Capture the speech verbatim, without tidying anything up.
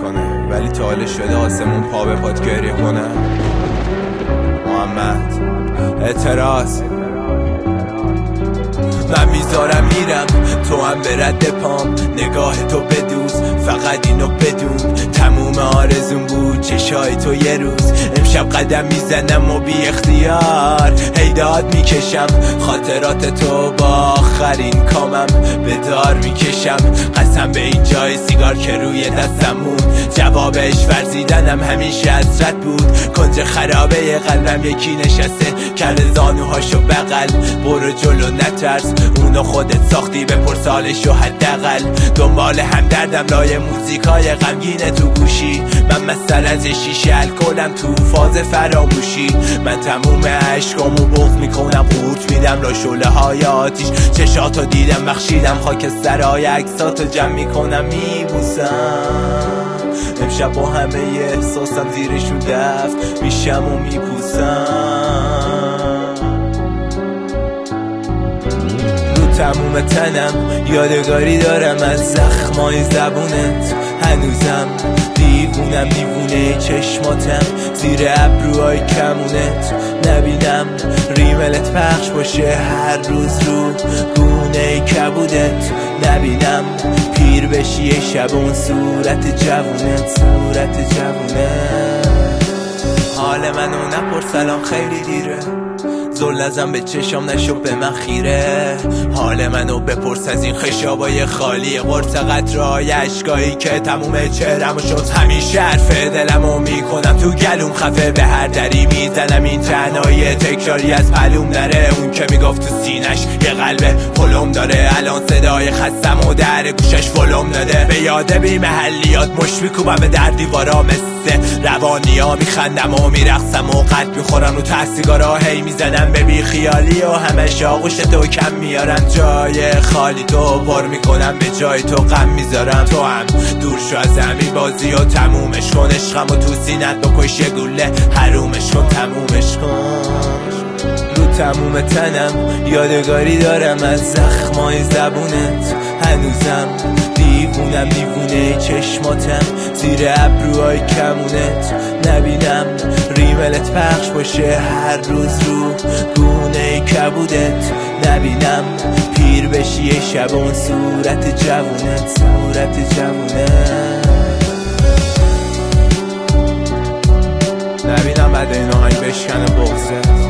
میکنه، ولی تا حالا شده آسمون پا به پات گریه کنه. محمد اعتراض. من میذارم میرم تو هم به رد پام، نگاه تو بدوز فقط اینو بدون، تموم آرزون بود چشای تو یه روز. امشب قدم میزنم و بی اختیار هی داد میکشم، خاطرات تو با آخرین کامم به دار میکشم. قسم به این جای سیگار که روی دستمون، جوابش ورزیدنم همیشه حسرت بود. کنج خرابه قلبم یکی نشسته کرده زانوهاشو بغل، برو جلو نترس اونو خودت ساختی، بپرس حالشو حداقل. دنبال همدردم لای موزیکای غمگینه تو گوشی، من مثل از شیشه الکلم تو فاز فراموشی. من تموم عشقامو بغض میکنم، قورت میدم لا شعله های آتیش. چشاتو دیدم بخشیدم، خاکسترهای عکساتو جمع میکنم میبوسم. امشب با همه احساسم زیرشون دفت میشم و میپوسم. تموم تنم یادگاری دارم از زخمای زبونت، هنوزم دیوونم دیوونه چشماتم زیر ابروهای کمونت. نبینم ریملت پخش باشه هر روز رو گونه کبودت، نبینم پیر بشی یه شب اون صورت جوونت، صورت جوونت. حال منو نپرس الان خیلی دیره، زل ازم به چشام نشو به من خیره. حال منو بپرس از این خشابای خالی، قرص قطرهای اشکایی که تموم چهرمو شد. همیشه حرف دلمو میکنم تو گلوم خفه، به هر دری میزنم این تنهایی تکراری از معلوم نره. اون که میگفت تو سینش یه قلب پلم داره، الان صدای خستم و در گوشش ولوم داده. به یاد بی محلیات مش میکوبم به در دیوارا، مثل روانی ها میخندم و میرقصم و قد میخورم رو تحصیگارا هی میزنم به بی خیالی و همش آغوش تو کم میارن. جای خالی تو پر میکنم، به جای تو غم میذارم. تو هم دور شو از همین بازی و تمومش کن، عشقم و تو سینت بکش یه گوله حرومش کن، تمومش کن. رو تموم تنم یادگاری دارم از زخمای زبونت، هنوزم دیوونم دیوونه چشماتم زیر ابروهای کمونت. نبینم ریملت پخش باشه هر روز رو گونه کبودت، نبینم پیر بشی یه شب اون صورت جوونت، صورت جوونت. نبینم بعد این آهنگ بشکنه بغضت.